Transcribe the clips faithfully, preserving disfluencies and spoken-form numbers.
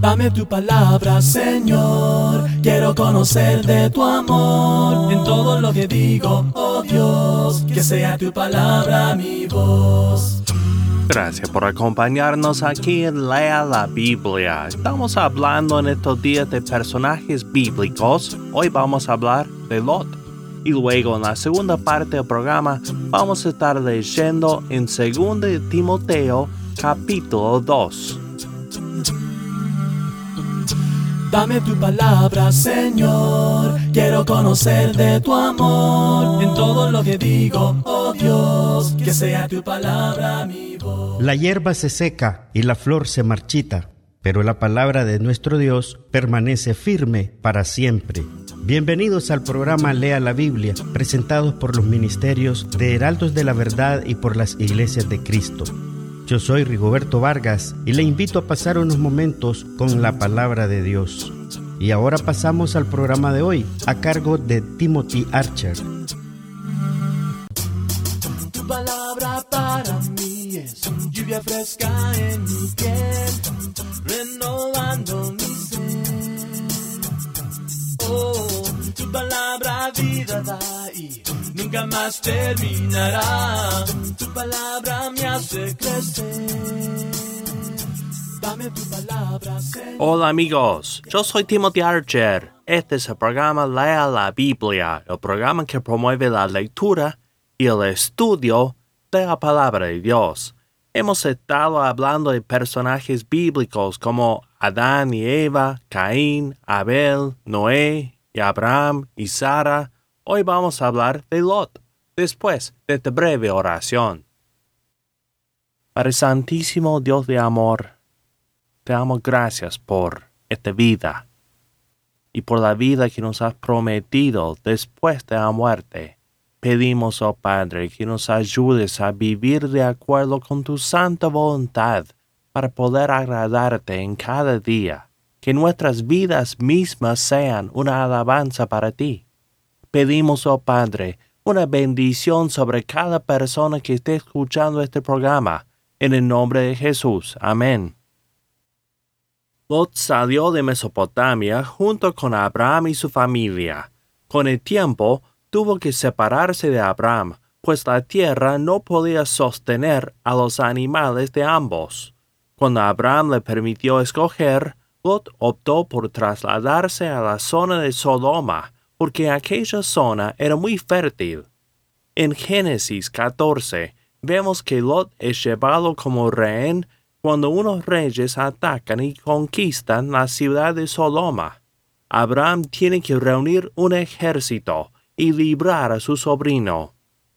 Dame tu palabra, Señor. Quiero conocer de tu amor en todo lo que digo, oh Dios. Que sea tu palabra mi voz. Gracias por acompañarnos aquí en Lea la Biblia. Estamos hablando en estos días de personajes bíblicos. Hoy vamos a hablar de Lot. Y luego en la segunda parte del programa vamos a estar leyendo en Segunda de Timoteo capítulo dos. Dame tu palabra, Señor. Quiero conocer de tu amor en todo lo que digo, oh Dios. Que sea tu palabra mi voz. La hierba se seca y la flor se marchita, pero la palabra de nuestro Dios permanece firme para siempre. Bienvenidos al programa Lea la Biblia, presentados por los ministerios de Heraldos de la Verdad y por las Iglesias de Cristo. Yo soy Rigoberto Vargas y le invito a pasar unos momentos con la palabra de Dios. Y ahora pasamos al programa de hoy, a cargo de Timothy Archer. Tu palabra para mí es lluvia fresca en mi piel, renovando mi ser. Oh, tu palabra vida da y nunca más terminará. Tu palabra me hace crecer. Dame tu palabra, Señor. Hola amigos, yo soy Timothy Archer. Este es el programa Lea la Biblia, el programa que promueve la lectura y el estudio de la palabra de Dios. Hemos estado hablando de personajes bíblicos como Adán y Eva, Caín, Abel, Noé, y Abraham y Sara. Hoy vamos a hablar de Lot, después de esta breve oración. Padre Santísimo, Dios de amor, te damos gracias por esta vida y por la vida que nos has prometido después de la muerte. Pedimos, oh Padre, que nos ayudes a vivir de acuerdo con tu santa voluntad para poder agradarte en cada día, que nuestras vidas mismas sean una alabanza para ti. Pedimos, oh Padre, una bendición sobre cada persona que esté escuchando este programa, en el nombre de Jesús. Amén. Lot salió de Mesopotamia junto con Abraham y su familia. Con el tiempo, tuvo que separarse de Abraham, pues la tierra no podía sostener a los animales de ambos. Cuando Abraham le permitió escoger, Lot optó por trasladarse a la zona de Sodoma, porque aquella zona era muy fértil. En Génesis catorce, vemos que Lot es llevado como rehén cuando unos reyes atacan y conquistan la ciudad de Sodoma. Abraham tiene que reunir un ejército y librar a su sobrino.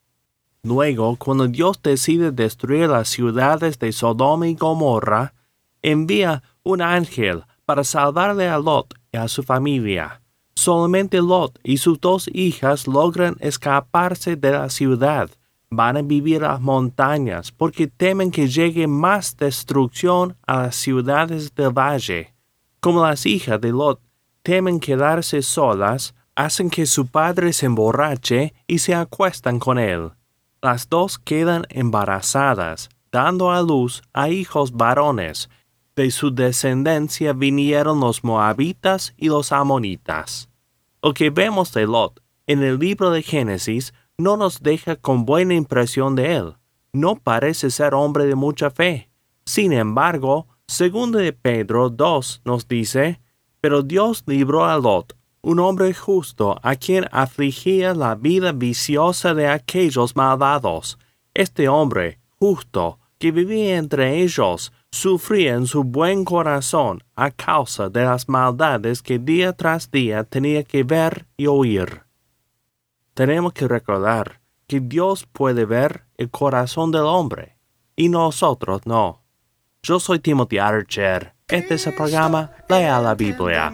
Luego, cuando Dios decide destruir las ciudades de Sodoma y Gomorra, envía un ángel para salvarle a Lot y a su familia. Solamente Lot y sus dos hijas logran escaparse de la ciudad. Van a vivir a las montañas porque temen que llegue más destrucción a las ciudades del valle. Como las hijas de Lot temen quedarse solas, hacen que su padre se emborrache y se acuestan con él. Las dos quedan embarazadas, dando a luz a hijos varones. De su descendencia vinieron los moabitas y los amonitas. Lo que vemos de Lot en el libro de Génesis no nos deja con buena impresión de él. No parece ser hombre de mucha fe. Sin embargo, segundo de Pedro dos nos dice, pero Dios libró a Lot, un hombre justo a quien afligía la vida viciosa de aquellos malvados. Este hombre justo que vivía entre ellos sufría en su buen corazón a causa de las maldades que día tras día tenía que ver y oír. Tenemos que recordar que Dios puede ver el corazón del hombre y nosotros no. Yo soy Timothy Archer. Este es el programa Lea la Biblia.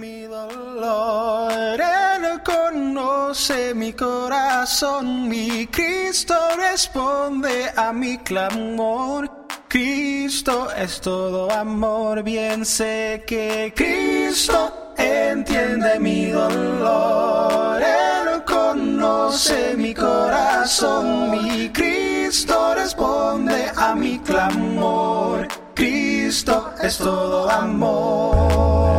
Él conoce mi corazón, mi Cristo responde a mi clamor. Cristo es todo amor, bien sé que Cristo entiende mi dolor. Él conoce mi corazón, mi Cristo responde a mi clamor. Cristo es todo amor.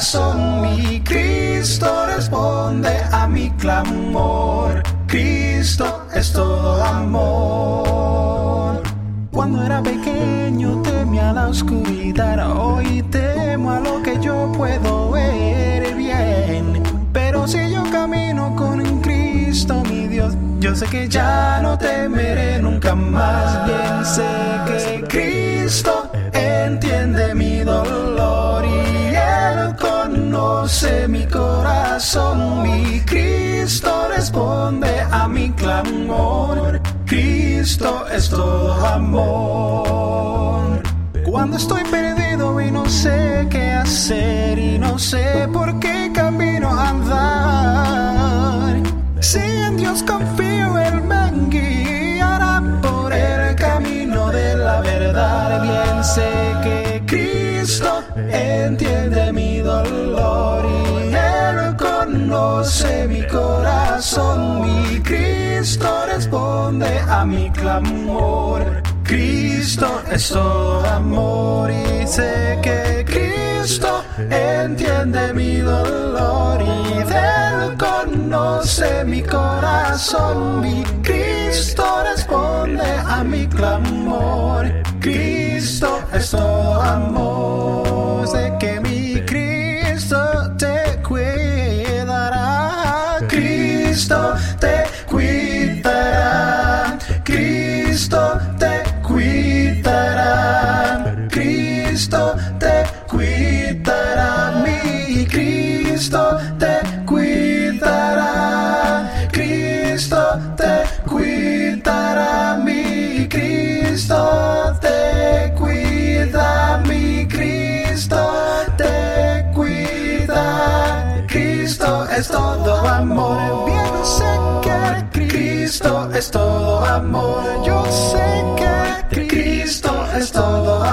corazón, mi Cristo responde a mi clamor. Cristo es todo amor. Cuando era pequeño temía la oscuridad, hoy temo a lo que yo puedo ver bien. Pero si yo camino con Cristo, mi Dios, yo sé que ya no temeré nunca más. Bien sé que Cristo entiende mi dolor y Él conoce mi corazón. Mi Cristo responde a mi clamor. Cristo es todo amor. Cuando estoy perdido y no sé qué hacer y no sé por qué camino andar, si en Dios confío, Él me guiará por el camino de la verdad. Bien sé que Cristo entiende mi dolor y Él conoce mi corazón. Mi Cristo responde a mi clamor. Cristo es todo amor y sé que Cristo entiende mi dolor y Él conoce mi corazón. Mi Cristo responde a mi clamor. Cristo es todo amor. Sé que mi Cristo te cuidará. Cristo te cuidará. Cristo te cuidará. Cristo te cuidará. Mi Cristo te cuidará. Cristo te cuidará. Mi Cristo te cuida. Mi Cristo te cuida. Cristo es todo amor. Bien sé que Cristo es todo amor. Yo sé que Cristo es todo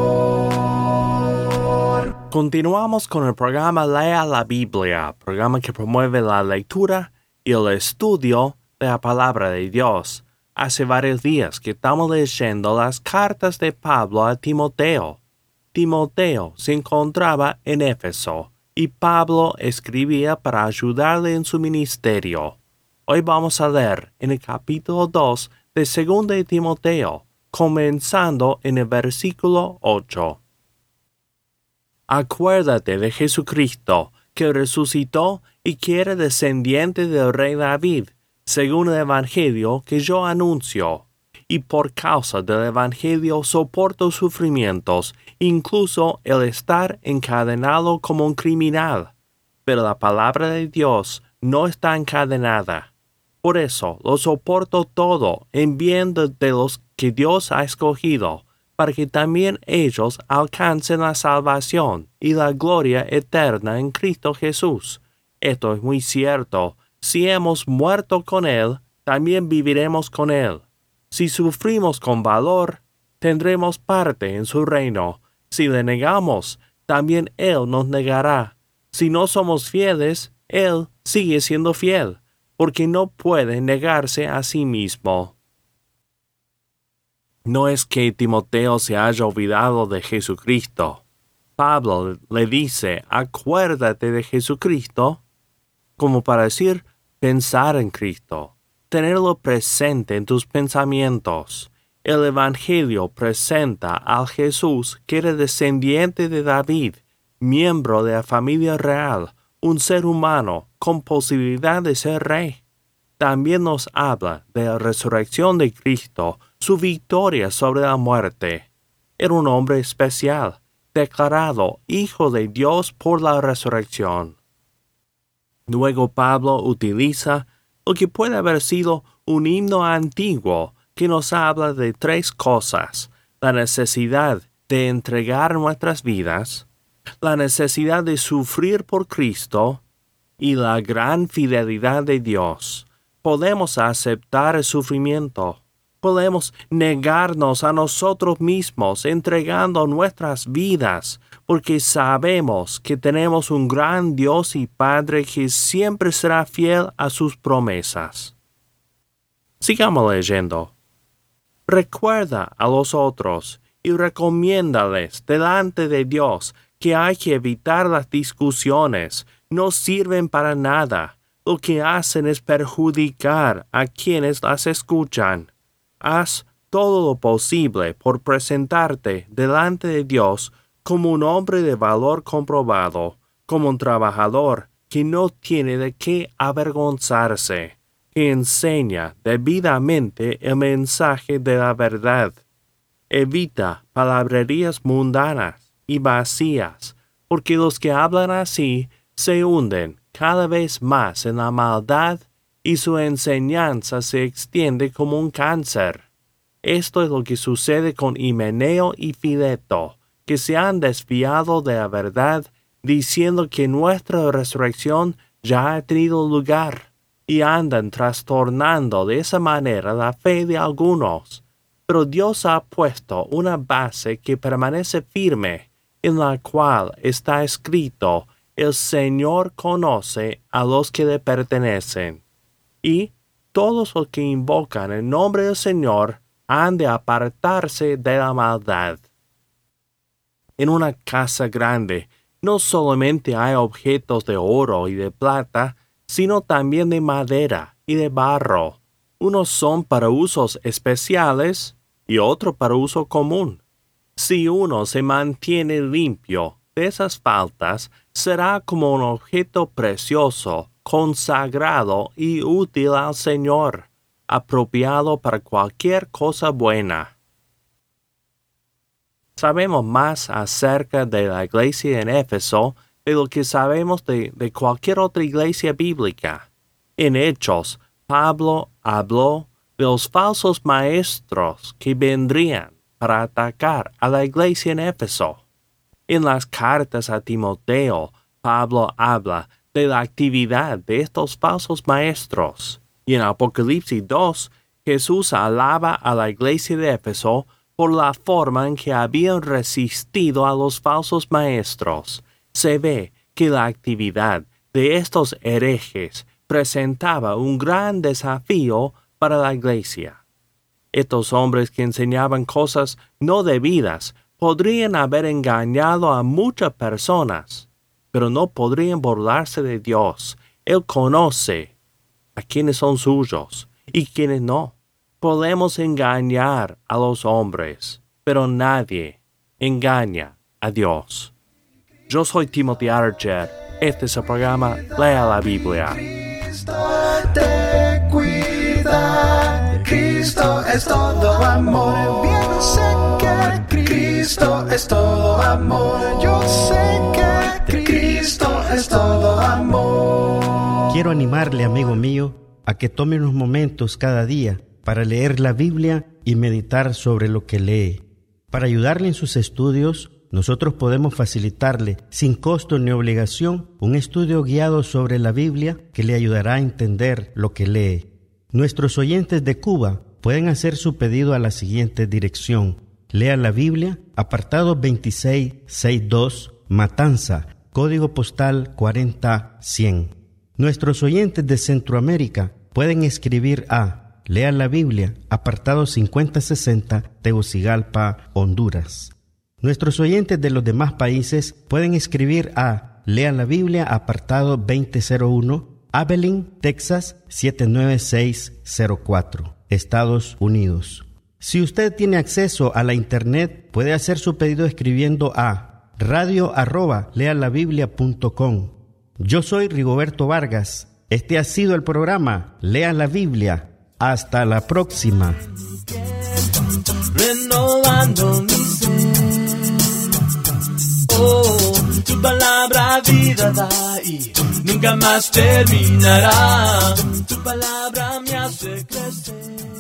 amor. Continuamos con el programa Lea la Biblia, programa que promueve la lectura y el estudio de la palabra de Dios. Hace varios días que estamos leyendo las cartas de Pablo a Timoteo. Timoteo se encontraba en Éfeso y Pablo escribía para ayudarle en su ministerio. Hoy vamos a leer en el capítulo dos de Segunda de Timoteo, comenzando en el versículo ocho. Acuérdate de Jesucristo, que resucitó y que era descendiente del rey David, según el evangelio que yo anuncio. Y por causa del evangelio soporto sufrimientos, incluso el estar encadenado como un criminal. Pero la palabra de Dios no está encadenada. Por eso lo soporto todo en bien de, de los que Dios ha escogido, para que también ellos alcancen la salvación y la gloria eterna en Cristo Jesús. Esto es muy cierto. Si hemos muerto con Él, también viviremos con Él. Si sufrimos con valor, tendremos parte en su reino. Si le negamos, también Él nos negará. Si no somos fieles, Él sigue siendo fiel, porque no puede negarse a sí mismo. No es que Timoteo se haya olvidado de Jesucristo. Pablo le dice, acuérdate de Jesucristo, como para decir, pensar en Cristo, tenerlo presente en tus pensamientos. El Evangelio presenta al Jesús que era descendiente de David, miembro de la familia real, un ser humano con posibilidad de ser rey. También nos habla de la resurrección de Cristo, su victoria sobre la muerte. Era un hombre especial, declarado Hijo de Dios por la resurrección. Luego Pablo utiliza lo que puede haber sido un himno antiguo que nos habla de tres cosas: la necesidad de entregar nuestras vidas, la necesidad de sufrir por Cristo y la gran fidelidad de Dios. Podemos aceptar el sufrimiento. Podemos negarnos a nosotros mismos entregando nuestras vidas, porque sabemos que tenemos un gran Dios y Padre que siempre será fiel a sus promesas. Sigamos leyendo. Recuerda a los otros y recomiéndales delante de Dios que hay que evitar las discusiones. No sirven para nada. Lo que hacen es perjudicar a quienes las escuchan. Haz todo lo posible por presentarte delante de Dios como un hombre de valor comprobado, como un trabajador que no tiene de qué avergonzarse, que enseña debidamente el mensaje de la verdad. Evita palabrerías mundanas y vacías, porque los que hablan así se hunden cada vez más en la maldad y su enseñanza se extiende como un cáncer. Esto es lo que sucede con Himeneo y Fileto, que se han desviado de la verdad, diciendo que nuestra resurrección ya ha tenido lugar, y andan trastornando de esa manera la fe de algunos. Pero Dios ha puesto una base que permanece firme, en la cual está escrito: el Señor conoce a los que le pertenecen. Y todos los que invocan el nombre del Señor han de apartarse de la maldad. En una casa grande no solamente hay objetos de oro y de plata, sino también de madera y de barro. Unos son para usos especiales y otros para uso común. Si uno se mantiene limpio de esas faltas, será como un objeto precioso, consagrado y útil al Señor, apropiado para cualquier cosa buena. Sabemos más acerca de la iglesia en Éfeso de lo que sabemos de, de cualquier otra iglesia bíblica. En Hechos, Pablo habló de los falsos maestros que vendrían para atacar a la iglesia en Éfeso. En las cartas a Timoteo, Pablo habla de la actividad de estos falsos maestros. Y en Apocalipsis dos, Jesús alaba a la iglesia de Éfeso por la forma en que habían resistido a los falsos maestros. Se ve que la actividad de estos herejes presentaba un gran desafío para la iglesia. Estos hombres que enseñaban cosas no debidas podrían haber engañado a muchas personas, pero no podrían burlarse de Dios. Él conoce a quienes son suyos y quienes no. Podemos engañar a los hombres, pero nadie engaña a Dios. Yo soy Timothy Archer. Este es el programa Lea la Biblia. Cristo te cuida, Cristo es todo amor. Bien sé que Cristo es todo amor. Yo sé que Cristo es todo amor. Quiero animarle, amigo mío, a que tome unos momentos cada día para leer la Biblia y meditar sobre lo que lee. Para ayudarle en sus estudios, nosotros podemos facilitarle, sin costo ni obligación, un estudio guiado sobre la Biblia que le ayudará a entender lo que lee. Nuestros oyentes de Cuba pueden hacer su pedido a la siguiente dirección: Lea la Biblia, apartado veintiséis sesenta y dos, Matanza, código postal cuarenta cien. Nuestros oyentes de Centroamérica pueden escribir a Lea la Biblia, apartado cincuenta sesenta, Tegucigalpa, Honduras. Nuestros oyentes de los demás países pueden escribir a Lea la Biblia, apartado veinte cero uno, Abilene, Texas, siete nueve seis cero cuatro, Estados Unidos. Si usted tiene acceso a la internet, puede hacer su pedido escribiendo a radio arroba lealabiblia punto com. Yo soy Rigoberto Vargas. Este ha sido el programa Lea la Biblia. Hasta la próxima. Renovando mi ser. Oh, tu palabra vida da y nunca más terminará. Tu palabra me hace crecer.